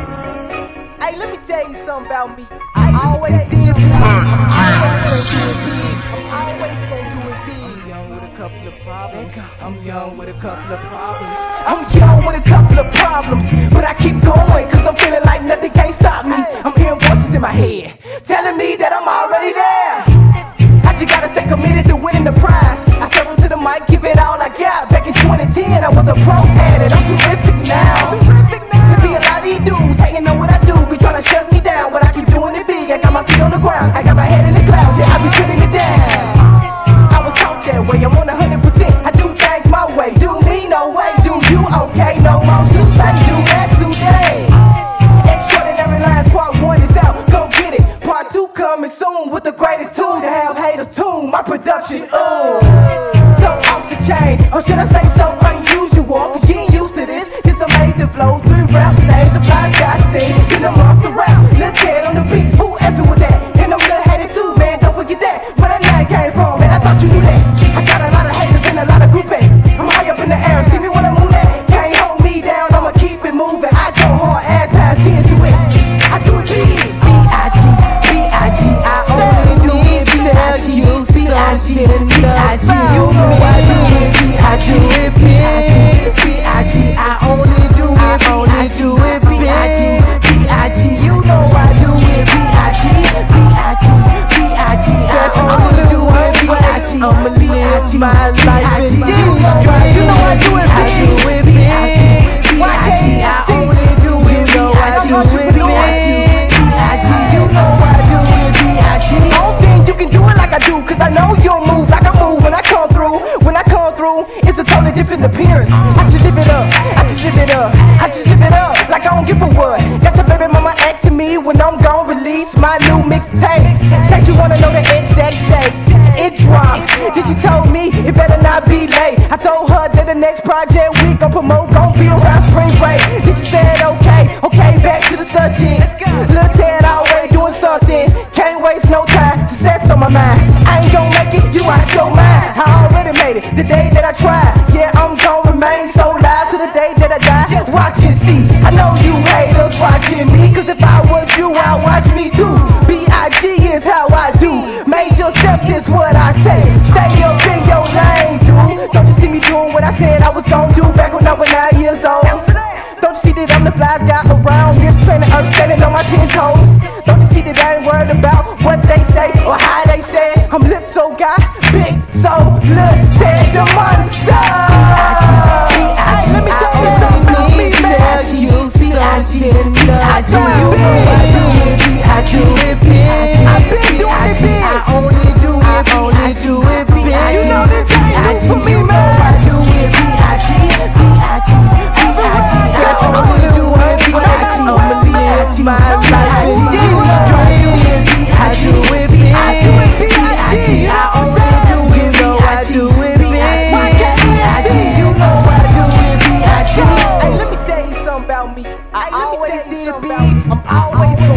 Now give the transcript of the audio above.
Hey, let me tell you something about me. I always did it big. I'm always gonna do it big. I'm young with a couple of problems. I'm young with a couple of problems. I'm young with a couple of problems. But I keep going, cause I'm feeling like nothing can't stop me. I'm hearing voices in my head telling me that I'm already there. I just gotta stay committed to winning the prize. I settled to the mic, give it all I got. Back in 2010, I was a pro at it. I'm terrific now. There be a lot of these dudes hating on what I do, be trying to shut me down, but I keep doing it big. I got my feet on the ground, I got my head in the clouds, yeah, I be putting it down. I was taught that way, I'm on 100%. I do things my way, do me no way, do you okay? No more to say, do that today. Extraordinary Lines Part 1 is out, go get it. Part 2 coming soon with the greatest tune to have haters tune. My production, so off the chain, or should I say so unusual? Cause you ain't used to this. This amazing flow, 3 rap names, the flies got sing. Get them off the rap, little Ted on the beat. Who effing with that? And I'm little headed too, man. Don't forget that. Where that name came from, man. I thought you knew that. I got a lot of haters and a lot of groupies. I'm high up in the air, see me when I'm on that. Can't hold me down, I'ma keep it moving. I go hard, add time, 10 to it. I do it big. B.I.G. I only do it B.I.G. something B.I.G. You know I do it B.I.G. B.I.G. I only do it B.I.G. You know I do it B.I.G. I only do it B.I.G. I'ma live my life in these streets. You know I do it big. B.I.G. I only do it B.I.G. You know I do it B.I.G. I don't think you can do it like I do, cause I know you'll move like I move when I come through. When I come through, it's a totally different appearance. I just live it up, like I don't give a what. Got your baby mama asking me when I'm gon' release my new mixtape. Say she wanna know the exact date it dropped. Then she told me it better not be late. I told her that the next project we gon' promote gon' be around spring break. Then she said okay, back to the subject. Lil' Ted always doing something, can't waste no time. Success on my mind, I ain't gon' make it, you out your mind. I already made it, the day that I tried. Yeah, I'm gon' remain so loud to the day that I die. Just watch and see, I know you haters watching me, cause if I was you, I'd watch me too. B.I.G. is how I do, major steps is what I say. Stay up in your lane, dude. Don't you see me doing what I said I was gon' do back when I was 9 years old? Don't you see that I'm the flies guy around this planet Earth, standing on my 10 toes? Don't you see that I ain't worried about what they say or how they say? I'm little guy, big soul, Lil' Ted the monster. Hey, let me tell you something about me, man. I do it big. I've been doing it big. I only do it big. You know this ain't new for me, man. I do it B.I.G. I only do it B.I.G. I'ma live my life in these streets. I do it big. B.I.G. I only do it, know I do it big. You know I do it B.I.G. Hey, let me tell you something about me. I always did it big. I'm always